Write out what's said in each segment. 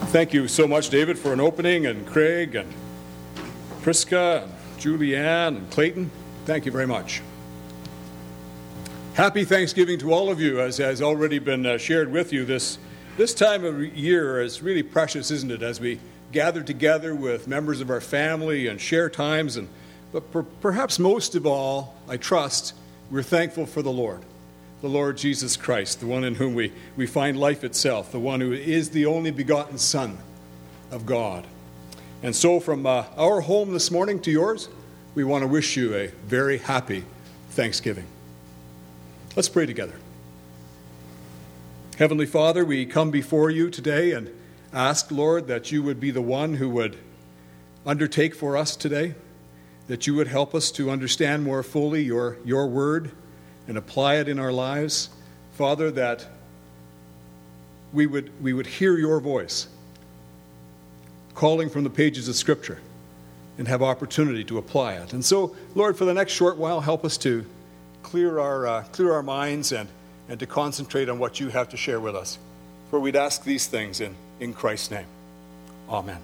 Thank you so much, David, for an opening, and Craig, and Priska, and Julianne, and Clayton. Thank you very much. Happy Thanksgiving to all of you, as has already been shared with you. This time of year is really precious, isn't it, as we gather together with members of our family and share times. But perhaps most of all, I trust, we're thankful for the Lord Jesus Christ, the one in whom we find life itself, the one who is the only begotten Son of God. And so from our home this morning to yours, we want to wish you a very happy Thanksgiving. Let's pray together. Heavenly Father, we come before you today and ask, Lord, that you would be the one who would undertake for us today, that you would help us to understand more fully your word and apply it in our lives. Father, that we would hear your voice calling from the pages of Scripture and have opportunity to apply it. And so, Lord, for the next short while, help us to clear our minds and to concentrate on what you have to share with us. For we'd ask these things in Christ's name. Amen.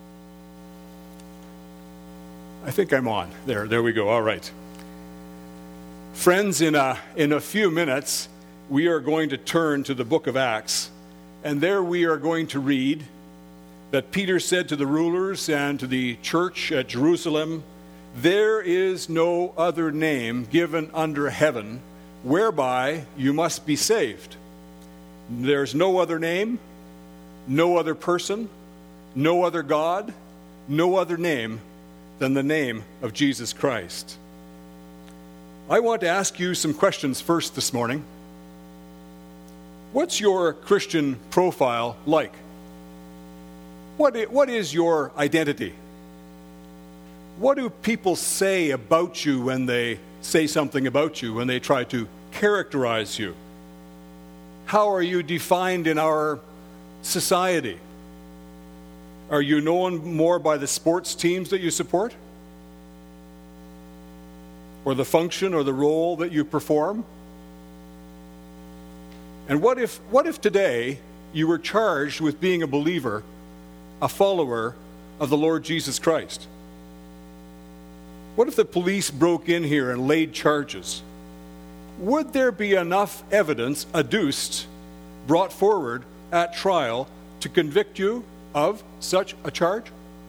I think I'm on. There we go. All right. Friends, in a few minutes, we are going to turn to the book of Acts. And there we are going to read that Peter said to the rulers and to the church at Jerusalem, "There is no other name given under heaven whereby you must be saved." There's no other name, no other person, no other God, no other name than the name of Jesus Christ. I want to ask you some questions first this morning. What's your Christian profile like? What is your identity? What do people say about you when they say something about you, when they try to characterize you? How are you defined in our society? Are you known more by the sports teams that you support? Or the function or the role that you perform? And what if today you were charged with being a believer, a follower of the Lord Jesus Christ? What if the police broke in here and laid charges? Would there be enough evidence brought forward at trial to convict you of such a charge?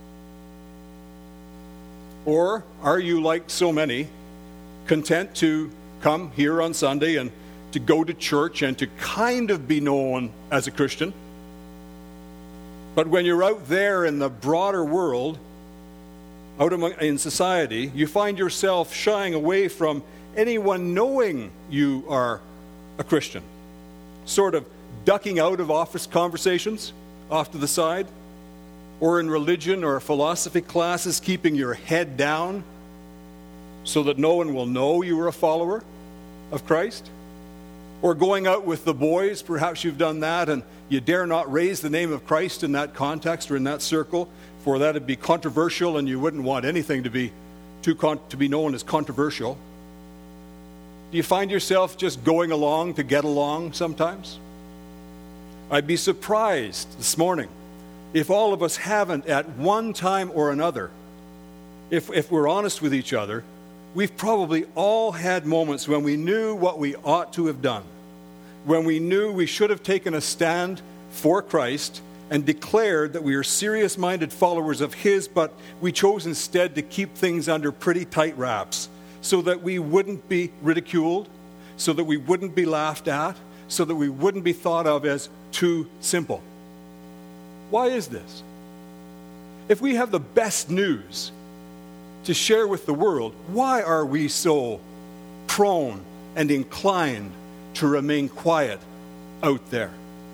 Or are you, like so many, content to come here on Sunday and to go to church and to kind of be known as a Christian? But when you're out there in the broader world, in society, you find yourself shying away from anyone knowing you are a Christian, sort of ducking out of office conversations off to the side, or in religion or philosophy classes, keeping your head down so that no one will know you are a follower of Christ, or going out with the boys, perhaps you've done that, and you dare not raise the name of Christ in that context or in that circle, for that would be controversial, and you wouldn't want anything to be known as controversial. Do you find yourself just going along to get along sometimes? I'd be surprised this morning if all of us haven't at one time or another, if we're honest with each other, we've probably all had moments when we knew what we ought to have done, when we knew we should have taken a stand for Christ and declared that we are serious-minded followers of His, but we chose instead to keep things under pretty tight wraps so that we wouldn't be ridiculed, so that we wouldn't be laughed at, so that we wouldn't be thought of as too simple. Why is this? If we have the best news to share with the world, why are we so prone and inclined to remain quiet out there?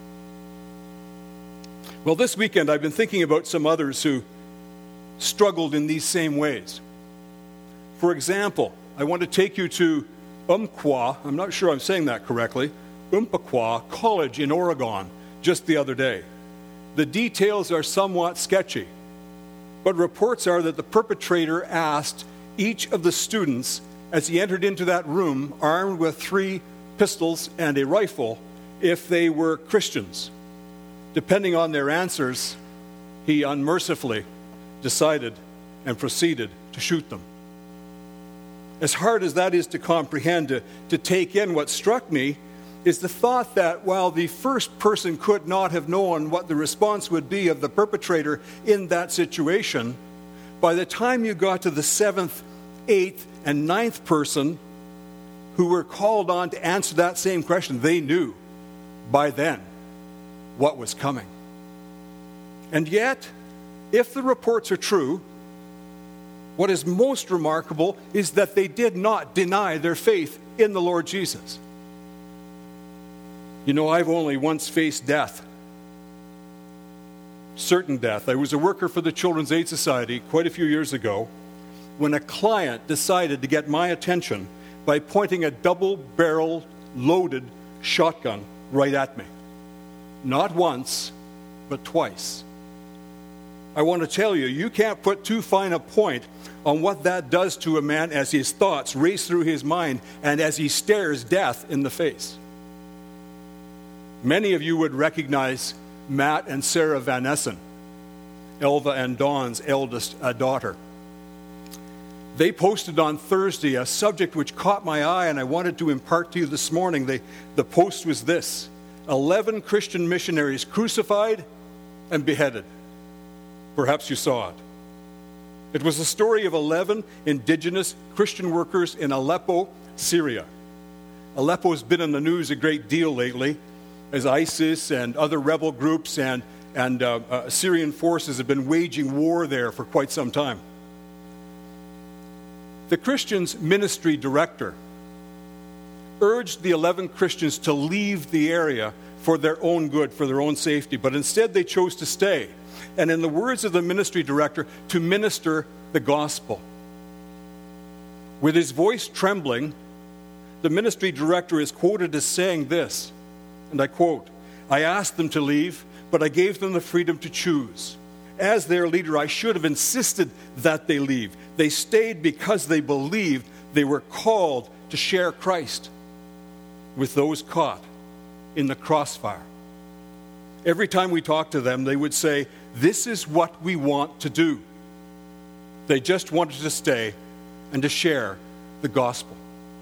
Well, this weekend I've been thinking about some others who struggled in these same ways. For example, I want to take you to Umpqua, I'm not sure I'm saying that correctly, Umpqua College in Oregon just the other day. The details are somewhat sketchy, but reports are that the perpetrator asked each of the students as he entered into that room armed with 3 pistols and a rifle if they were Christians. Depending on their answers, he unmercifully decided and proceeded to shoot them. As hard as that is to comprehend, to take in, what struck me is the thought that while the first person could not have known what the response would be of the perpetrator in that situation, by the time you got to the 7th, 8th, and 9th person who were called on to answer that same question, they knew by then what was coming. And yet, if the reports are true, what is most remarkable is that they did not deny their faith in the Lord Jesus. You know, I've only once faced death, certain death. I was a worker for the Children's Aid Society quite a few years ago when a client decided to get my attention by pointing a double-barrel loaded shotgun right at me. Not once, but twice. I want to tell you, you can't put too fine a point on what that does to a man as his thoughts race through his mind and as he stares death in the face. Many of you would recognize Matt and Sarah Van Essen, Elva and Dawn's eldest daughter. They posted on Thursday a subject which caught my eye and I wanted to impart to you this morning. The post was this: 11 Christian missionaries crucified and beheaded. Perhaps you saw it. It was the story of 11 indigenous Christian workers in Aleppo, Syria. Aleppo has been in the news a great deal lately as ISIS and other rebel groups and Syrian forces have been waging war there for quite some time. The Christians' ministry director urged the 11 Christians to leave the area for their own good, for their own safety, but instead they chose to stay. And in the words of the ministry director, to minister the gospel. With his voice trembling, the ministry director is quoted as saying this, and I quote, "I asked them to leave, but I gave them the freedom to choose. As their leader, I should have insisted that they leave. They stayed because they believed they were called to share Christ with those caught in the crossfire." Every time we talked to them, they would say, "This is what we want to do." They just wanted to stay and to share the gospel.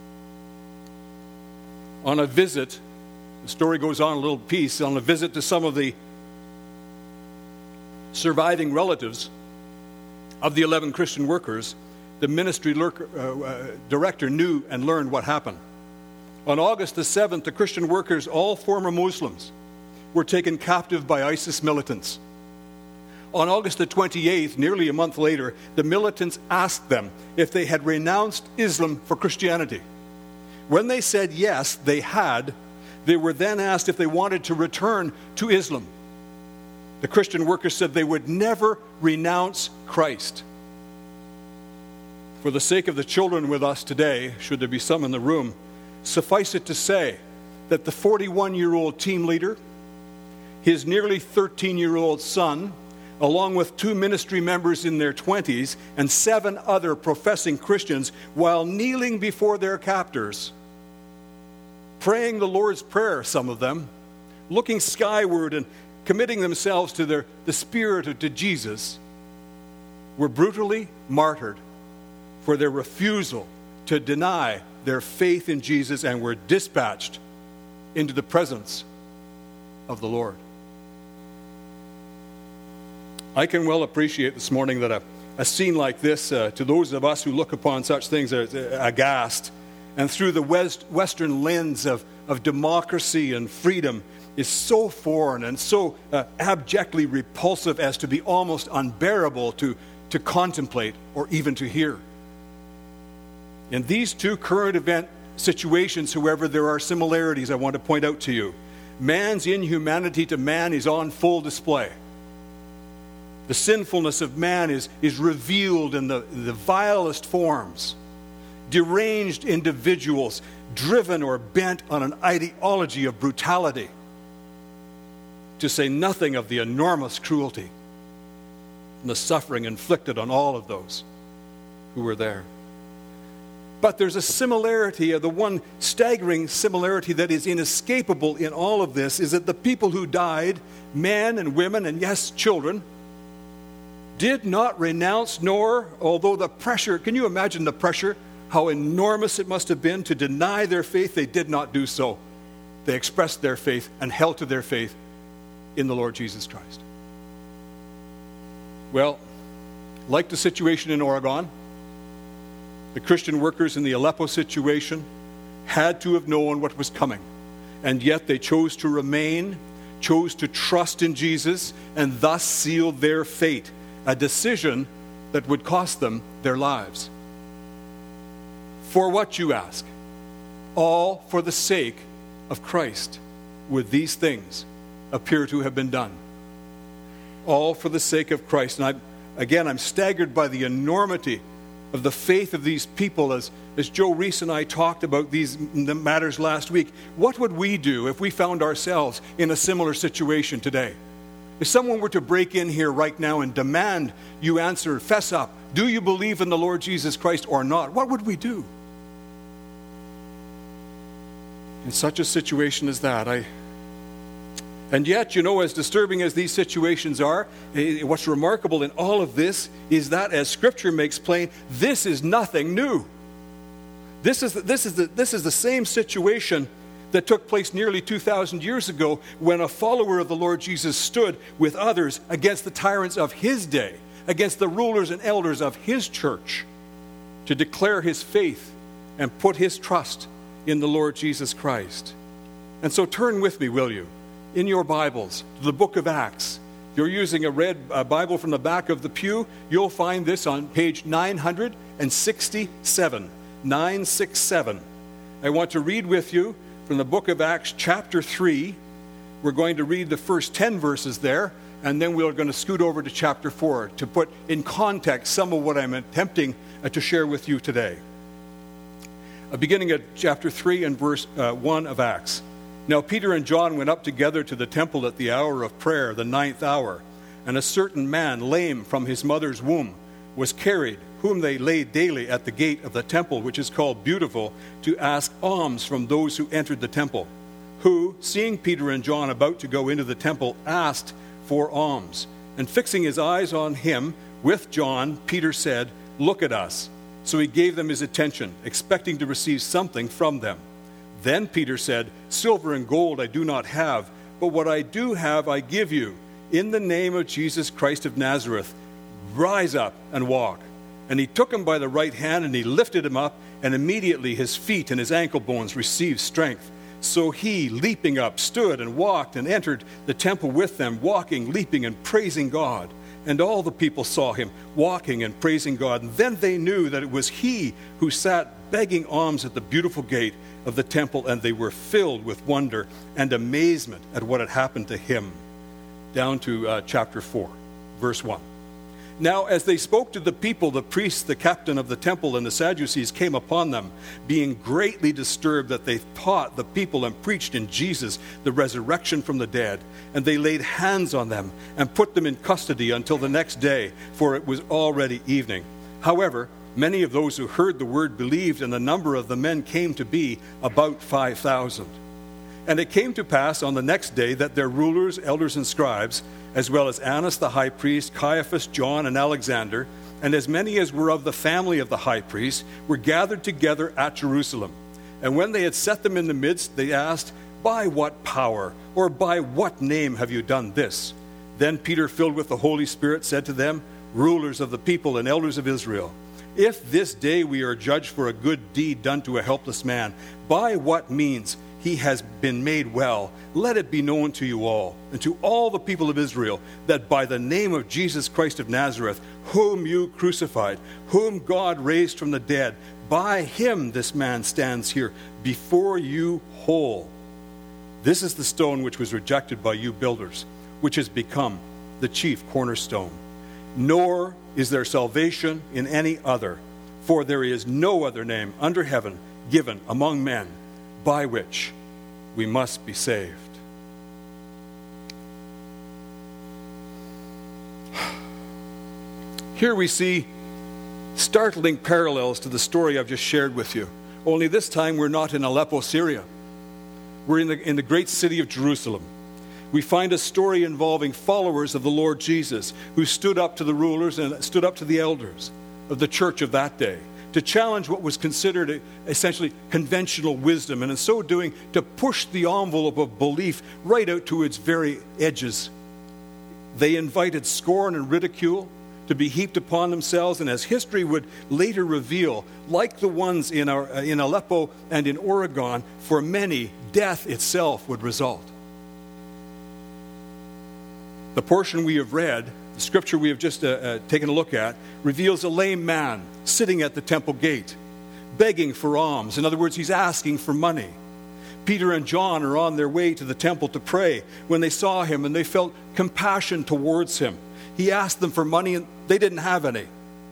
On a visit, the story goes on a little piece, on a visit to some of the surviving relatives of the 11 Christian workers, the ministry director knew and learned what happened. On August the 7th, the Christian workers, all former Muslims, were taken captive by ISIS militants. On August the 28th, nearly a month later, the militants asked them if they had renounced Islam for Christianity. When they said yes, they had, they were then asked if they wanted to return to Islam. The Christian workers said they would never renounce Christ. For the sake of the children with us today, should there be some in the room, suffice it to say that the 41-year-old team leader, his nearly 13-year-old son, along with 2 ministry members in their 20s and 7 other professing Christians, while kneeling before their captors, praying the Lord's Prayer, some of them, looking skyward and committing themselves to the Spirit or to Jesus, were brutally martyred for their refusal to deny their faith in Jesus and were dispatched into the presence of the Lord. I can well appreciate this morning that a scene like this, to those of us who look upon such things aghast, and through the Western lens of democracy and freedom, is so foreign and so abjectly repulsive as to be almost unbearable to contemplate or even to hear. In these 2 current event situations, however, there are similarities I want to point out to you. Man's inhumanity to man is on full display. The sinfulness of man is revealed in the vilest forms. Deranged individuals, driven or bent on an ideology of brutality, to say nothing of the enormous cruelty and the suffering inflicted on all of those who were there. But there's a similarity, the one staggering similarity that is inescapable in all of this is that the people who died, men and women and yes, children, did not renounce, nor, although the pressure, can you imagine the pressure, how enormous it must have been to deny their faith? They did not do so. They expressed their faith and held to their faith in the Lord Jesus Christ. Well, like the situation in Oregon, the Christian workers in the Aleppo situation had to have known what was coming. And yet they chose to remain, chose to trust in Jesus, and thus sealed their fate, a decision that would cost them their lives. For what, you ask? All for the sake of Christ would these things appear to have been done. All for the sake of Christ. And I'm staggered by the enormity of the faith of these people as Joe Reese and I talked about these matters last week. What would we do if we found ourselves in a similar situation today? If someone were to break in here right now and demand you answer, fess up, do you believe in the Lord Jesus Christ or not? What would we do? In such a situation as that, and yet, as disturbing as these situations are, what's remarkable in all of this is that, as Scripture makes plain, this is nothing new. This is the same situation that took place nearly 2,000 years ago when a follower of the Lord Jesus stood with others against the tyrants of his day, against the rulers and elders of his church, to declare his faith and put his trust in the Lord Jesus Christ. And so turn with me, will you, in your Bibles, to the book of Acts. If you're using a red Bible from the back of the pew, you'll find this on page 967. 967. I want to read with you from the book of Acts, chapter 3. We're going to read the first 10 verses there, and then we're going to scoot over to chapter 4 to put in context some of what I'm attempting to share with you today. Beginning at chapter 3 and verse 1 of Acts. Now Peter and John went up together to the temple at the hour of prayer, the 9th hour. And a certain man, lame from his mother's womb, was carried, whom they laid daily at the gate of the temple, which is called Beautiful, to ask alms from those who entered the temple. Who, seeing Peter and John about to go into the temple, asked for alms. And fixing his eyes on him with John, Peter said, "Look at us." So he gave them his attention, expecting to receive something from them. Then Peter said, "Silver and gold I do not have, but what I do have I give you. In the name of Jesus Christ of Nazareth, rise up and walk." And he took him by the right hand, and he lifted him up, and immediately his feet and his ankle bones received strength. So he, leaping up, stood and walked and entered the temple with them, walking, leaping, and praising God. And all the people saw him walking and praising God. And then they knew that it was he who sat begging alms at the Beautiful gate of the temple, and they were filled with wonder and amazement at what had happened to him. Down to chapter 4, verse 1. Now, as they spoke to the people, the priests, the captain of the temple, and the Sadducees came upon them, being greatly disturbed that they taught the people and preached in Jesus the resurrection from the dead. And they laid hands on them and put them in custody until the next day, for it was already evening. However, many of those who heard the word believed, and the number of the men came to be about 5,000. And it came to pass on the next day that their rulers, elders, and scribes, as well as Annas the high priest, Caiaphas, John, and Alexander, and as many as were of the family of the high priest, were gathered together at Jerusalem. And when they had set them in the midst, they asked, "By what power, or by what name have you done this?" Then Peter, filled with the Holy Spirit, said to them, "Rulers of the people and elders of Israel, if this day we are judged for a good deed done to a helpless man, by what means he has been made well, let it be known to you all, and to all the people of Israel, that by the name of Jesus Christ of Nazareth, whom you crucified, whom God raised from the dead, by him this man stands here before you whole. This is the stone which was rejected by you builders, which has become the chief cornerstone. Nor is there salvation in any other, for there is no other name under heaven given among men by which we must be saved." Here we see startling parallels to the story I've just shared with you. Only this time we're not in Aleppo, Syria. We're in the great city of Jerusalem, we find a story involving followers of the Lord Jesus who stood up to the rulers and stood up to the elders of the church of that day to challenge what was considered essentially conventional wisdom, and in so doing to push the envelope of belief right out to its very edges. They invited scorn and ridicule to be heaped upon themselves, and as history would later reveal, like the ones in Aleppo and in Oregon, for many, death itself would result. The portion we have read, the scripture we have just taken a look at, reveals a lame man sitting at the temple gate, begging for alms. In other words, he's asking for money. Peter and John are on their way to the temple to pray when they saw him, and they felt compassion towards him. He asked them for money, and they didn't have any.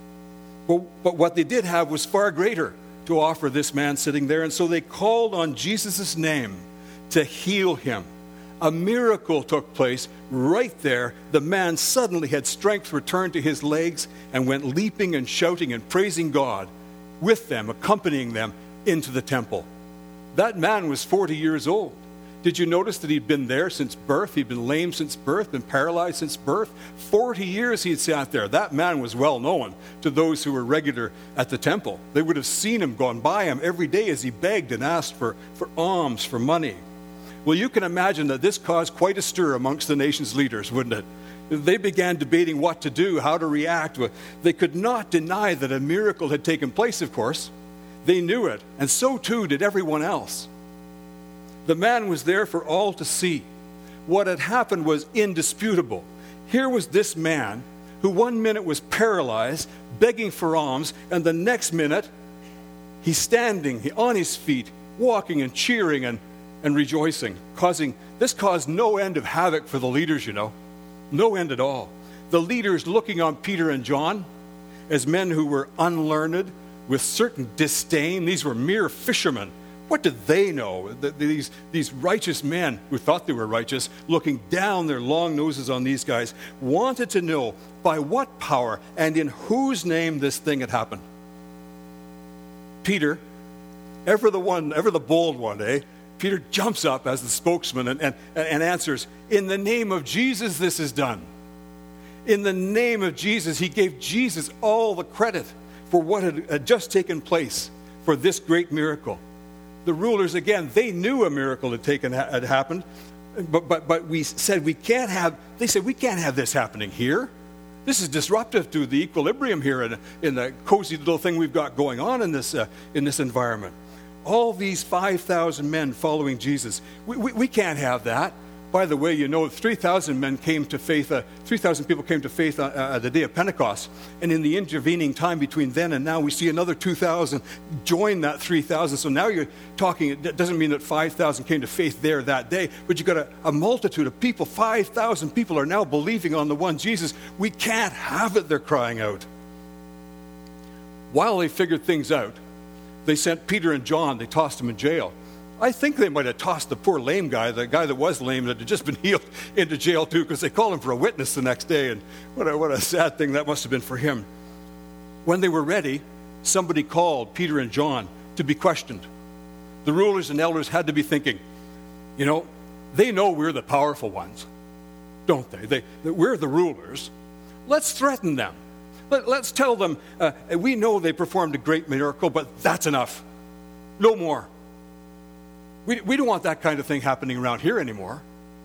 But what they did have was far greater to offer this man sitting there, and so they called on Jesus' name to heal him. A miracle took place right there. The man suddenly had strength returned to his legs and went leaping and shouting and praising God with them, accompanying them into the temple. That man was 40 years old. Did you notice that he'd been there since birth? He'd been lame since birth, been paralyzed since birth. 40 years he'd sat there. That man was well known to those who were regular at the temple. They would have seen him, gone by him every day as he begged and asked for alms, for money. Well, you can imagine that this caused quite a stir amongst the nation's leaders, wouldn't it? They began debating what to do, how to react. They could not deny that a miracle had taken place, of course. They knew it, and so too did everyone else. The man was there for all to see. What had happened was indisputable. Here was this man who one minute was paralyzed, begging for alms, and the next minute he's standing on his feet, walking and cheering and rejoicing. This caused no end of havoc for the leaders, you know. No end at all. The leaders looking on Peter and John as men who were unlearned, with certain disdain. These were mere fishermen. What did they know? These righteous men who thought they were righteous, looking down their long noses on these guys, wanted to know by what power and in whose name this thing had happened. Peter, ever the bold one, eh? Peter jumps up as the spokesman and answers, "In the name of Jesus, this is done." In the name of Jesus, he gave Jesus all the credit for what had just taken place, for this great miracle. The rulers, again, they knew a miracle had happened, but we said we can't have this happening here. This is disruptive to the equilibrium here in the cozy little thing we've got going on in this environment. All these 5,000 men following Jesus, we can't have that. By the way, you know, 3,000 men came to faith, 3,000 people came to faith the day of Pentecost. And in the intervening time between then and now, we see another 2,000 join that 3,000. So now you're talking, it doesn't mean that 5,000 came to faith there that day, but you've got a multitude of people. 5,000 people are now believing on the one Jesus. We can't have it, they're crying out. While they figured things out, they sent Peter and John, they tossed them in jail. I think they might have tossed the poor lame guy, the guy that was lame, that had just been healed, into jail too, because they called him for a witness the next day, and what a sad thing that must have been for him. When they were ready, somebody called Peter and John to be questioned. The rulers and elders had to be thinking, you know, they know we're the powerful ones, don't they? We're the rulers. Let's threaten them. Let's tell them, we know they performed a great miracle, but that's enough. No more. We don't want that kind of thing happening around here anymore.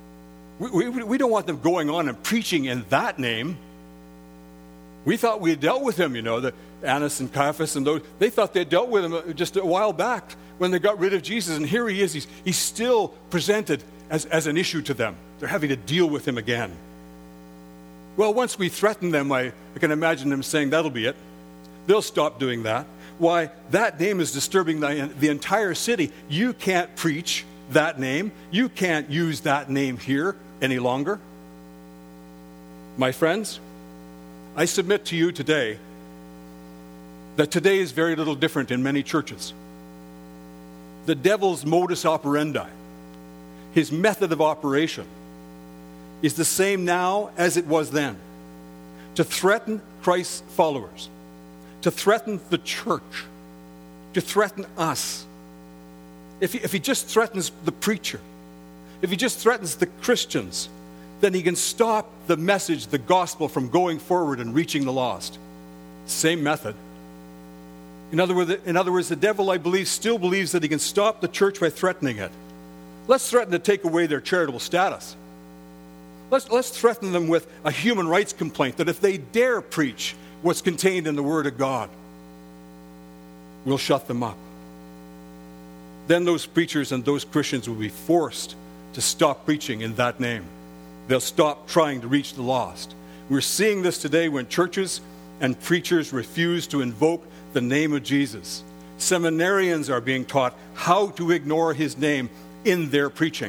We don't want them going on and preaching in that name. We thought we had dealt with him, you know, the Annas and Caiaphas and those. They thought they had dealt with him just a while back when they got rid of Jesus. And here he is. He's still presented as an issue to them. They're having to deal with him again. Well, once we threaten them, I can imagine them saying, that'll be it. They'll stop doing that. Why, that name is disturbing the entire city. You can't preach that name. You can't use that name here any longer. My friends, I submit to you today that today is very little different in many churches. The devil's modus operandi, his method of operation, is the same now as it was then. To threaten Christ's followers, to threaten the church, to threaten us. If he just threatens the preacher, if he just threatens the Christians, then he can stop the message, the gospel, from going forward and reaching the lost. Same method. In other words, the devil, I believe, still believes that he can stop the church by threatening it. Let's threaten to take away their charitable status. Let's threaten them with a human rights complaint that if they dare preach what's contained in the Word of God, we'll shut them up. Then those preachers and those Christians will be forced to stop preaching in that name. They'll stop trying to reach the lost. We're seeing this today when churches and preachers refuse to invoke the name of Jesus. Seminarians are being taught how to ignore his name in their preaching.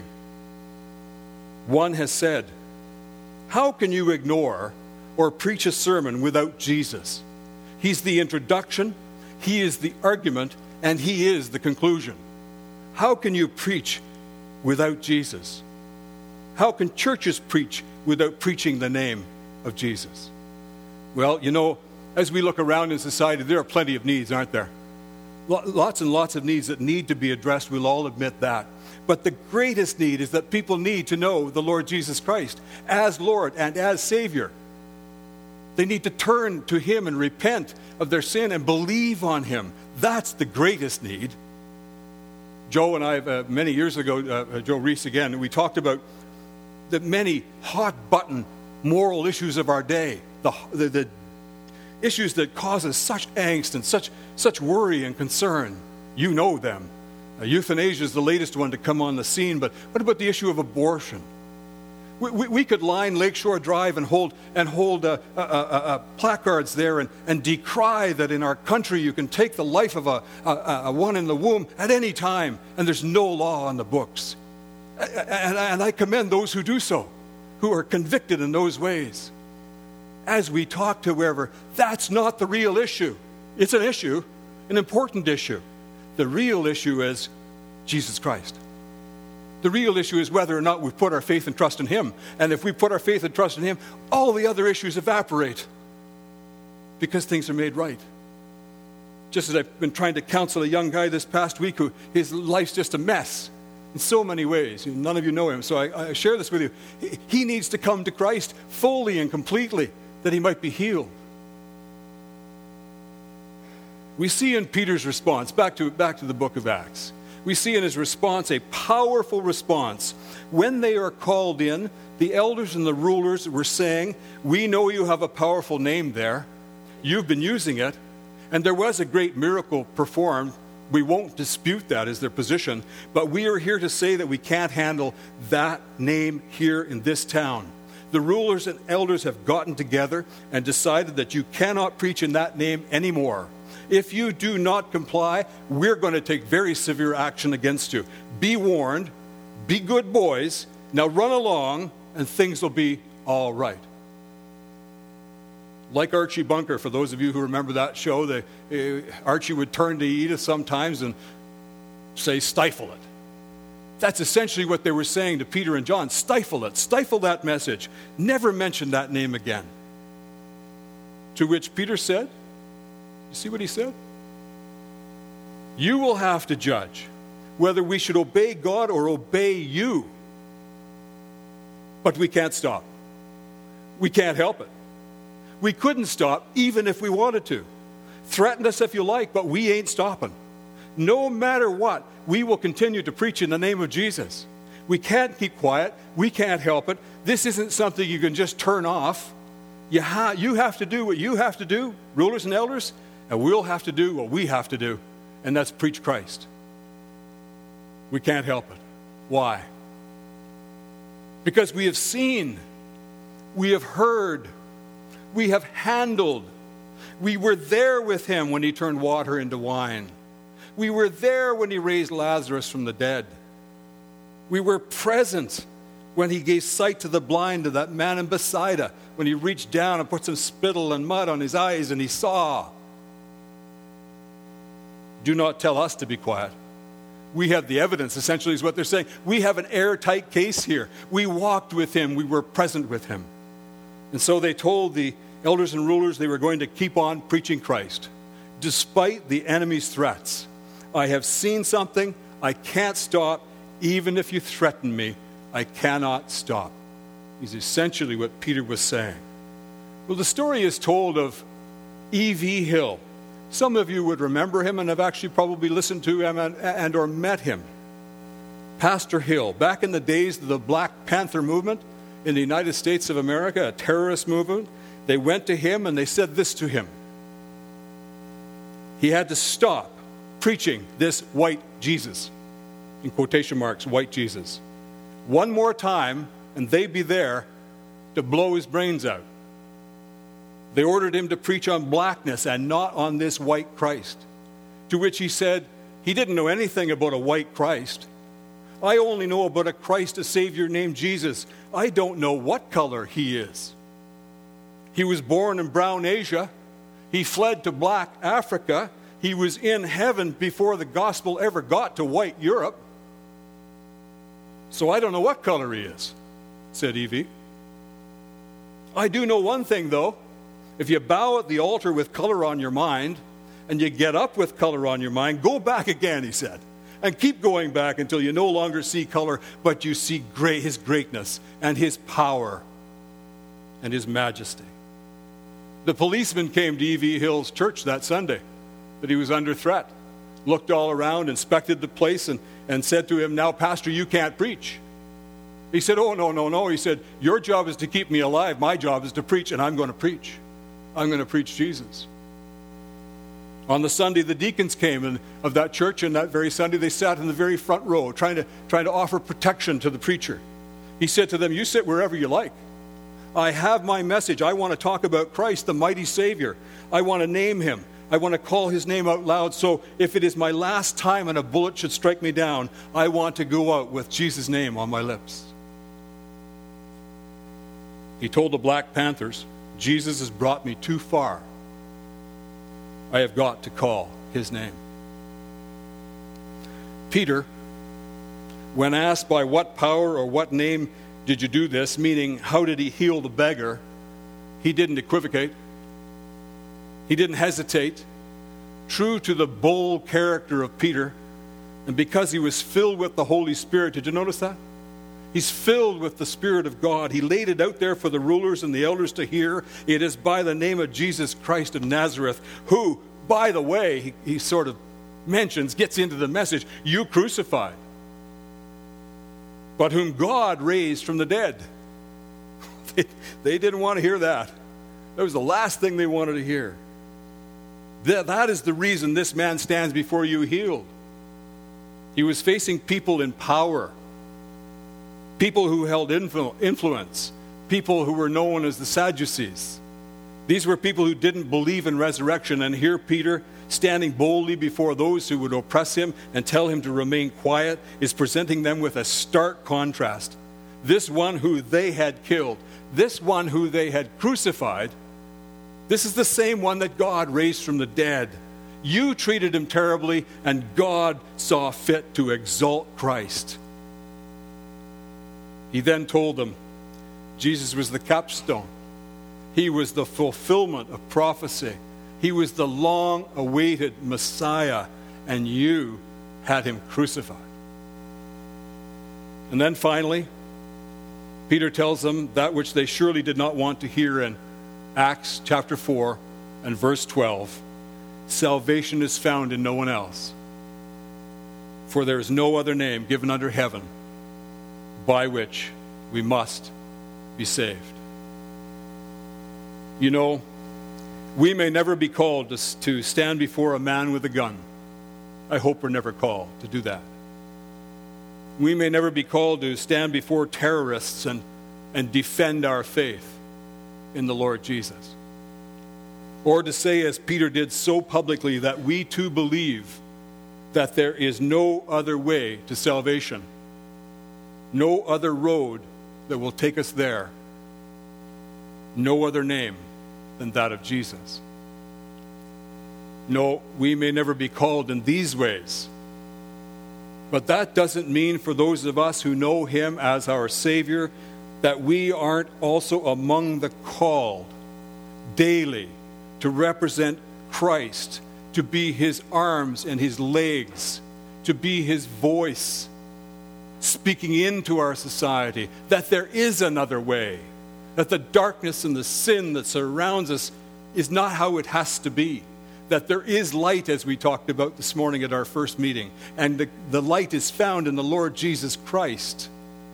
One has said, "How can you ignore or preach a sermon without Jesus? He's the introduction, he is the argument, and he is the conclusion. How can you preach without Jesus? How can churches preach without preaching the name of Jesus?" Well, as we look around in society, there are plenty of needs, aren't there? Lots and lots of needs that need to be addressed. We'll all admit that. But the greatest need is that people need to know the Lord Jesus Christ as Lord and as Savior. They need to turn to him and repent of their sin and believe on him. That's the greatest need. Joe and I, many years ago, Joe Reese again, we talked about the many hot-button moral issues of our day, the issues that cause us such angst and such worry and concern. You know them. Euthanasia is the latest one to come on the scene, but what about the issue of abortion? We could line Lakeshore Drive and hold placards there and decry that in our country you can take the life of a one in the womb at any time, and there's no law on the books. And I commend those who do so, who are convicted in those ways. As we talk to whoever, that's not the real issue. It's an issue, an important issue. The real issue is Jesus Christ. The real issue is whether or not we put our faith and trust in him. And if we put our faith and trust in him, all the other issues evaporate because things are made right. Just as I've been trying to counsel a young guy this past week who his life's just a mess in so many ways. None of you know him, so I share this with you. He needs to come to Christ fully and completely that he might be healed. We see in Peter's response, back to the book of Acts, we see in his response a powerful response. When they are called in, the elders and the rulers were saying, "We know you have a powerful name there. You've been using it, and there was a great miracle performed. We won't dispute that as their position, but we are here to say that we can't handle that name here in this town. The rulers and elders have gotten together and decided that you cannot preach in that name anymore. If you do not comply, we're going to take very severe action against you. Be warned, be good boys, now run along, and things will be all right." Like Archie Bunker, for those of you who remember that show, Archie would turn to Edith sometimes and say, "Stifle it." That's essentially what they were saying to Peter and John. Stifle it. Stifle that message. Never mention that name again. To which Peter said, you see what he said? "You will have to judge whether we should obey God or obey you. But we can't stop. We can't help it. We couldn't stop even if we wanted to. Threaten us if you like, but we ain't stopping. No matter what, we will continue to preach in the name of Jesus. We can't keep quiet. We can't help it. This isn't something you can just turn off. You have to do what you have to do, rulers and elders, and we'll have to do what we have to do, and that's preach Christ. We can't help it. Why? Because we have seen, we have heard, we have handled. We were there with him when he turned water into wine. We were there when he raised Lazarus from the dead. We were present when he gave sight to the blind, to that man in Bethsaida, when he reached down and put some spittle and mud on his eyes and he saw. Do not tell us to be quiet. We have the evidence, essentially, is what they're saying. We have an airtight case here. We walked with him. We were present with him. And so they told the elders and rulers they were going to keep on preaching Christ, despite the enemy's threats. I have seen something. I can't stop. Even if you threaten me, I cannot stop. Is essentially what Peter was saying. Well, the story is told of E.V. Hill. Some of you would remember him and have actually probably listened to him and or met him. Pastor Hill, back in the days of the Black Panther movement in the United States of America, a terrorist movement, they went to him and they said this to him. He had to stop preaching this white Jesus, in quotation marks, white Jesus, one more time, and they'd be there to blow his brains out. They ordered him to preach on blackness and not on this white Christ. To which he said he didn't know anything about a white Christ. I only know about a Christ, a Savior named Jesus. I don't know what color he is. He was born in brown Asia. He fled to black Africa. He was in heaven before the gospel ever got to white Europe. So I don't know what color he is, said Evie. I do know one thing, though. If you bow at the altar with color on your mind, and you get up with color on your mind, go back again, he said. And keep going back until you no longer see color, but you see his greatness and his power and his majesty. The policeman came to E.V. Hill's church that Sunday, that he was under threat. Looked all around, inspected the place, and said to him, now, Pastor, you can't preach. He said, oh, no. He said, your job is to keep me alive. My job is to preach, and I'm going to preach. I'm going to preach Jesus. On the Sunday, the deacons came of that church, and that very Sunday they sat in the very front row trying to offer protection to the preacher. He said to them, you sit wherever you like. I have my message. I want to talk about Christ, the mighty Savior. I want to name him. I want to call his name out loud. So if it is my last time and a bullet should strike me down, I want to go out with Jesus' name on my lips. He told the Black Panthers, Jesus has brought me too far. I have got to call his name. Peter, when asked by what power or what name did you do this, meaning how did he heal the beggar, he didn't equivocate. He didn't hesitate. True to the bold character of Peter, and because he was filled with the Holy Spirit, did you notice that? He's filled with the Spirit of God. He laid it out there for the rulers and the elders to hear. It is by the name of Jesus Christ of Nazareth, who, by the way, he sort of mentions, gets into the message, you crucified, but whom God raised from the dead. They didn't want to hear that. That was the last thing they wanted to hear. That is the reason this man stands before you healed. He was facing people in power, people who held influence, people who were known as the Sadducees. These were people who didn't believe in resurrection. And here Peter, standing boldly before those who would oppress him and tell him to remain quiet, is presenting them with a stark contrast. This one who they had killed, this one who they had crucified, this is the same one that God raised from the dead. You treated him terribly, and God saw fit to exalt Christ. He then told them Jesus was the capstone. He was the fulfillment of prophecy. He was the long-awaited Messiah, and you had him crucified. And then finally, Peter tells them that which they surely did not want to hear in Acts chapter 4 and verse 12. Salvation is found in no one else, for there is no other name given under heaven by which we must be saved. You know, we may never be called to stand before a man with a gun. I hope we're never called to do that. We may never be called to stand before terrorists and defend our faith in the Lord Jesus. Or to say, as Peter did so publicly, that we too believe that there is no other way to salvation, no other road that will take us there, no other name than that of Jesus. No, we may never be called in these ways, but that doesn't mean for those of us who know him as our Savior that we aren't also among the called daily to represent Christ, to be his arms and his legs, to be his voice, speaking into our society that there is another way, that the darkness and the sin that surrounds us is not how it has to be, that there is light, as we talked about this morning at our first meeting, and the light is found in the Lord Jesus Christ.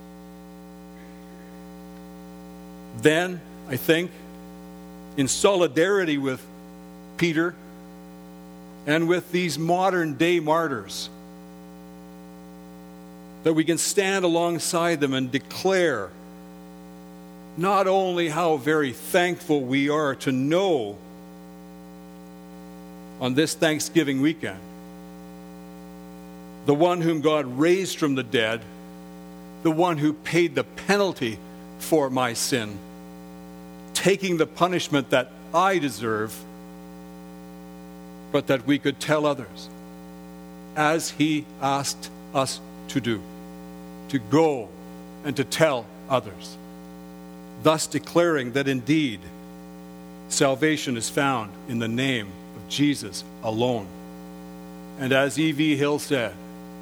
Then, I think, in solidarity with Peter and with these modern day martyrs, that we can stand alongside them and declare not only how very thankful we are to know on this Thanksgiving weekend the one whom God raised from the dead, the one who paid the penalty for my sin, taking the punishment that I deserve, but that we could tell others, as he asked us to do, to go and to tell others, thus declaring that indeed salvation is found in the name of Jesus alone. And as E.V. Hill said,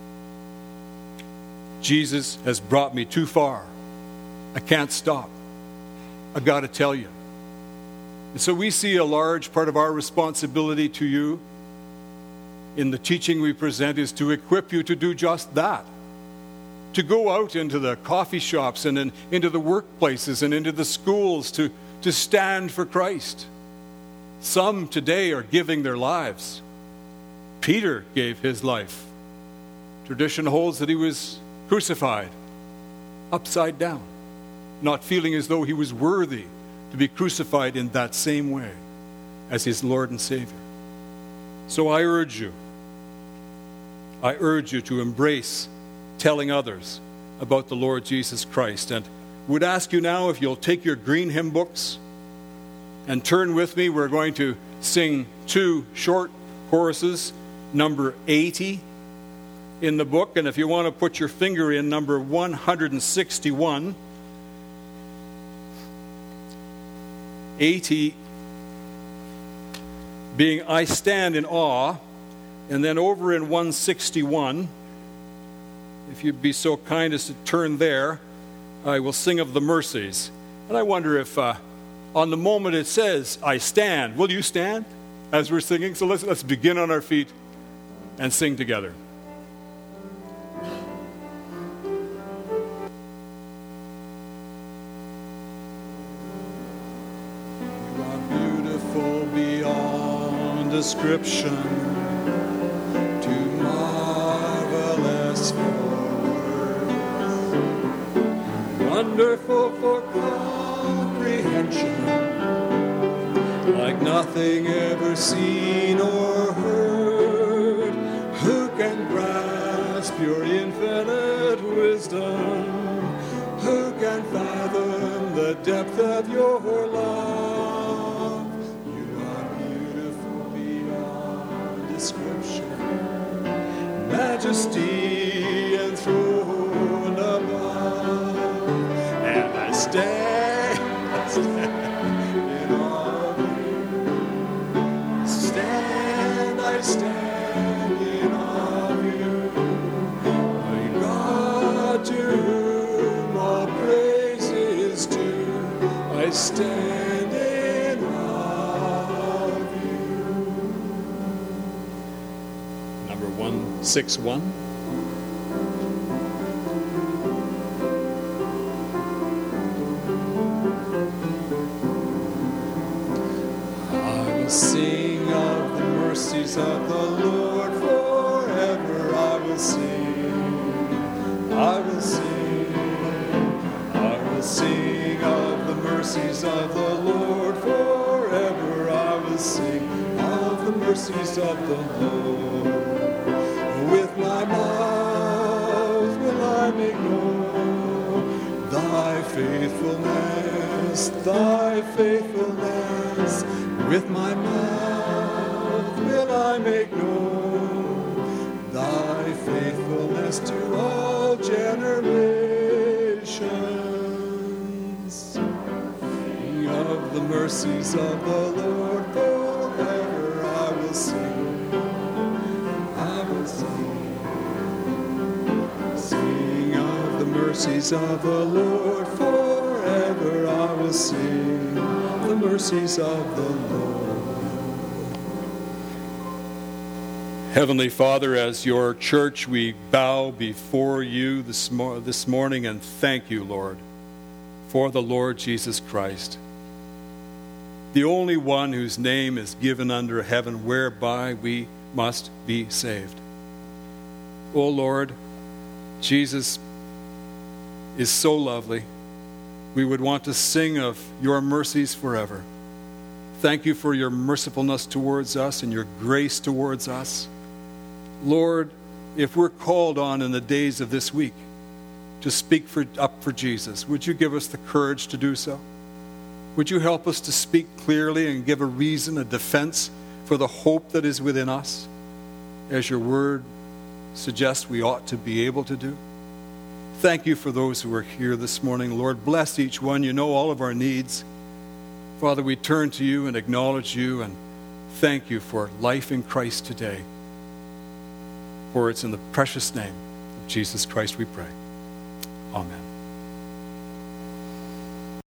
Jesus has brought me too far. I can't stop. I've got to tell you. And so we see a large part of our responsibility to you in the teaching we present is to equip you to do just that. To go out into the coffee shops and into the workplaces and into the schools to stand for Christ. Some today are giving their lives. Peter gave his life. Tradition holds that he was crucified upside down, not feeling as though he was worthy to be crucified in that same way as his Lord and Savior. So I urge you to embrace telling others about the Lord Jesus Christ. And would ask you now if you'll take your green hymn books and turn with me. We're going to sing 2 short choruses, number 80 in the book. And if you want to put your finger in number 161, 80 being I Stand in Awe, and then over in 161, if you'd be so kind as to turn there, I will sing of the mercies. And I wonder if on the moment it says, I stand, will you stand as we're singing? So let's begin on our feet and sing together. You are beautiful beyond description, too marvelous for wonderful for comprehension, like nothing ever seen or heard. Who can grasp your infinite wisdom? Who can fathom the depth of your love? You are beautiful beyond description, majesty enthroned above. And I stand in awe of you. I stand in awe of you. My God, to whom all praise is due. I stand in awe of you. Number 161. Sing of the mercies of the Lord forever. I will sing, I will sing, I will sing of the mercies of the Lord forever. I will sing of the mercies of the Lord. With my mouth will I make known thy faithfulness, thy faithfulness. With my mouth will I make known thy faithfulness to all generations. Sing of the mercies of the Lord forever. I will sing, I will sing. Sing of mercies of the Lord, forever I will sing the mercies of the Lord. Heavenly Father, as your church, we bow before you this morning and thank you, Lord, for the Lord Jesus Christ, the only one whose name is given under heaven whereby we must be saved. O Lord, Jesus is so lovely. We would want to sing of your mercies forever. Thank you for your mercifulness towards us and your grace towards us. Lord, if we're called on in the days of this week to speak up for Jesus, would you give us the courage to do so? Would you help us to speak clearly and give a reason, a defense for the hope that is within us, as your word suggests we ought to be able to do? Thank you for those who are here this morning. Lord, bless each one. You know all of our needs. Father, we turn to you and acknowledge you and thank you for life in Christ today. For it's in the precious name of Jesus Christ we pray. Amen.